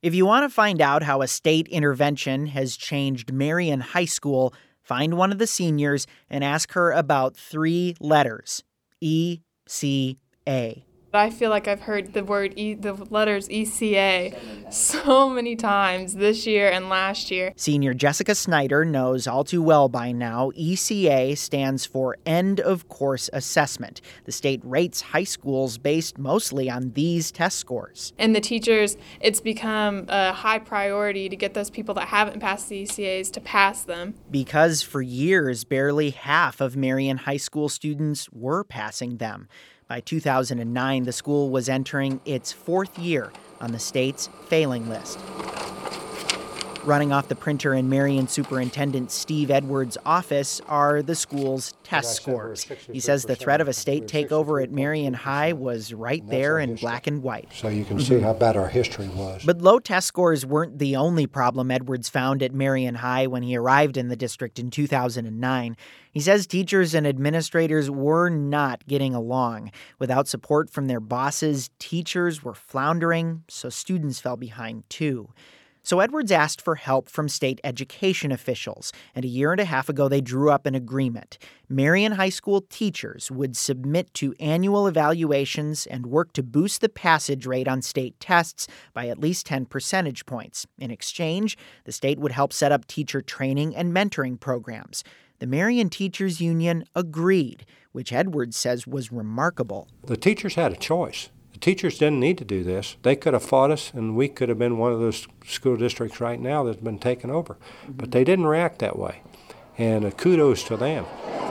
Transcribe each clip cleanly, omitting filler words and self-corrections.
If you want to find out how a state intervention has changed Marion High School, find one of the seniors and ask her about 3 letters: E-C-A. I feel like I've heard the letters ECA so many times this year and last year. Senior Jessica Snyder knows all too well by now ECA stands for End of Course Assessment. The state rates high schools based mostly on these test scores. And the teachers, it's become a high priority to get those people that haven't passed the ECAs to pass them. Because for years, barely half of Marion High School students were passing them. By 2009, the school was entering its 4th year on the state's failing list. Running off the printer in Marion Superintendent Steve Edwards' office are the school's test scores. He says the threat of a state takeover at Marion High was right there in black and white. So you can see how bad our history was. But low test scores weren't the only problem Edwards found at Marion High when he arrived in the district in 2009. He says teachers and administrators were not getting along. Without support from their bosses, teachers were floundering, so students fell behind too. So Edwards asked for help from state education officials, and a year and a half ago they drew up an agreement. Marion High School teachers would submit to annual evaluations and work to boost the passage rate on state tests by at least 10 percentage points. In exchange, the state would help set up teacher training and mentoring programs. The Marion Teachers Union agreed, which Edwards says was remarkable. The teachers had a choice. The teachers didn't need to do this. They could have fought us, and we could have been one of those school districts right now that's been taken over. But they didn't react that way, and kudos to them.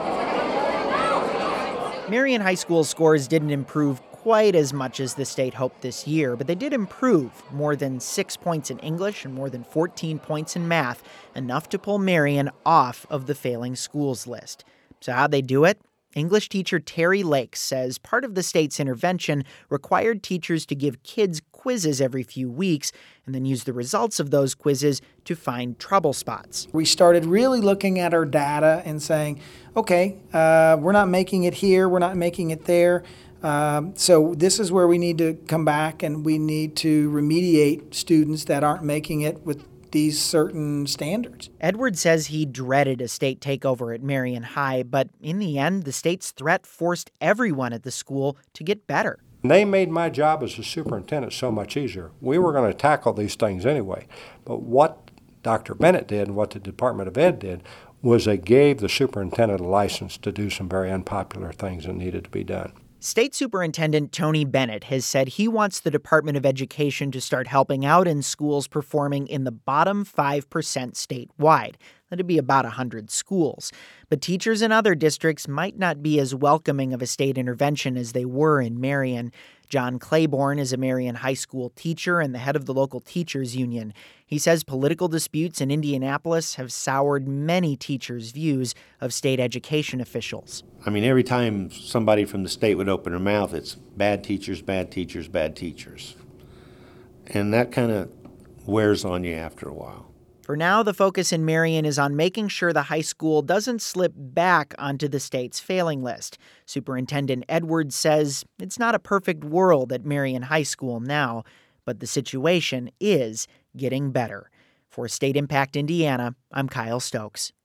Marion High School's scores didn't improve quite as much as the state hoped this year, but they did improve more than 6 points in English and more than 14 points in math, enough to pull Marion off of the failing schools list. So how'd they do it? English teacher Terry Lake says part of the state's intervention required teachers to give kids quizzes every few weeks and then use the results of those quizzes to find trouble spots. We started really looking at our data and saying, okay, we're not making it here, we're not making it there. So this is where we need to come back and we need to remediate students that aren't making it with these certain standards. Edwards says he dreaded a state takeover at Marion High, but in the end, the state's threat forced everyone at the school to get better. They made my job as a superintendent so much easier. We were going to tackle these things anyway. But what Dr. Bennett did and what the Department of Ed did was they gave the superintendent a license to do some very unpopular things that needed to be done. State Superintendent Tony Bennett has said he wants the Department of Education to start helping out in schools performing in the bottom 5% statewide. That'd be about 100 schools. But teachers in other districts might not be as welcoming of a state intervention as they were in Marion. John Claiborne is a Marion High School teacher and the head of the local teachers union. He says political disputes in Indianapolis have soured many teachers' views of state education officials. I mean, every time somebody from the state would open their mouth, it's bad teachers, bad teachers, bad teachers. And that kind of wears on you after a while. For now, the focus in Marion is on making sure the high school doesn't slip back onto the state's failing list. Superintendent Edwards says it's not a perfect world at Marion High School now, but the situation is getting better. For State Impact Indiana, I'm Kyle Stokes.